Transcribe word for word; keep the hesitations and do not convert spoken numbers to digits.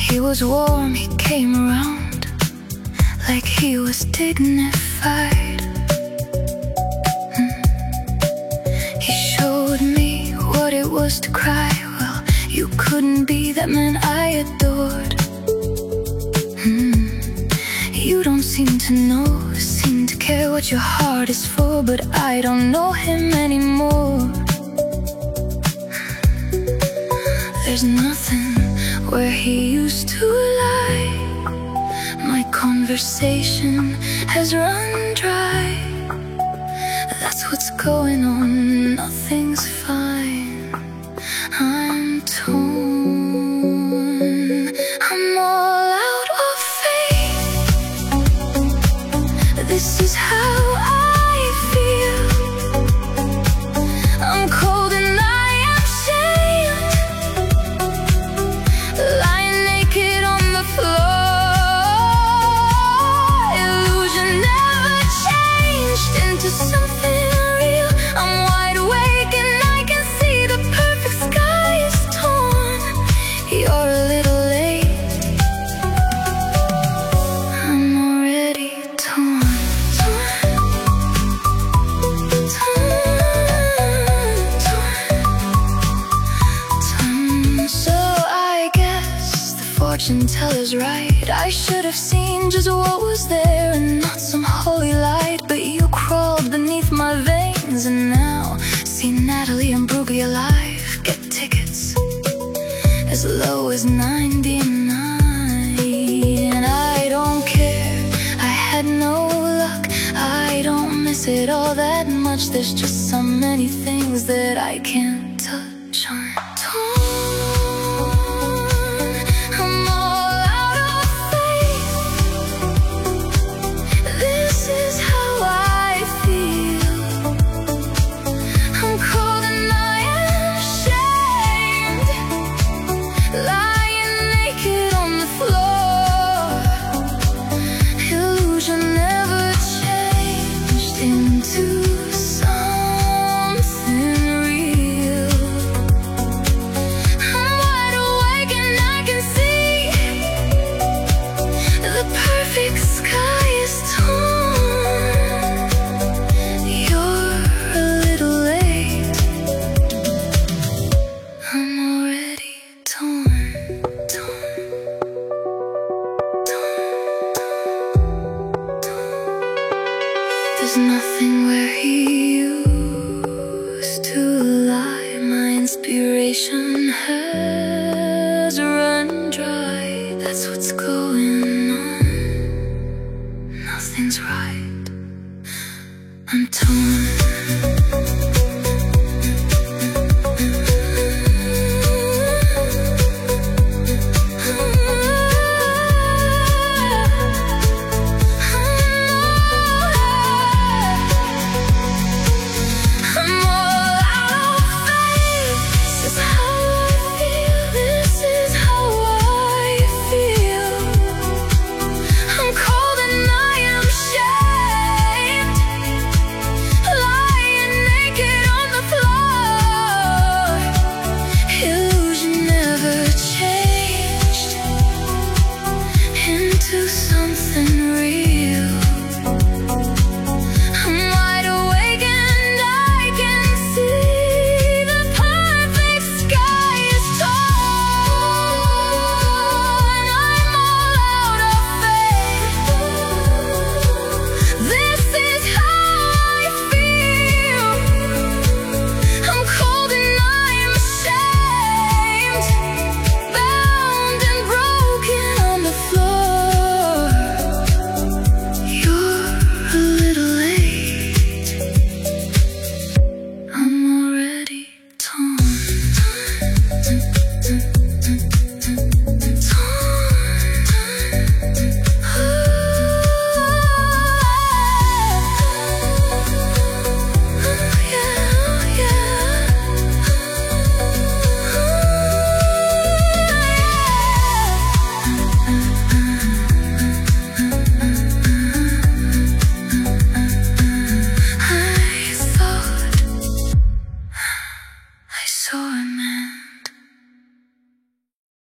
He was warm, he came around like he was dignified. mm. He showed me what it was to cry. Well, you couldn't be that man I adored. mm. You don't seem to know, seem to care what your heart is for, but I don't know him anymore. There's nothing where he used to lie. My conversation has run dry. That's what's going on, nothing's fine. I'm torn, I'm all out of faith. This is how I feel. I'm cold and I am shamed, lying naked on the floor. Illusion never changed into something real. I'm wide awake and I can see the perfect sky is torn. You're a little late, I'm already torn. Fortune teller's right. I should have seen just what was there and not some holy light. But you crawled beneath my veins, and now see Natalie and Brookie alive. Get tickets as low as ninety-nine. And I don't care, I had no luck. I don't miss it all that much. There's just so many things that I can't touch on. There's nothing where he used to lie. My inspiration has run dry. That's what's going on, nothing's right. I'm torn.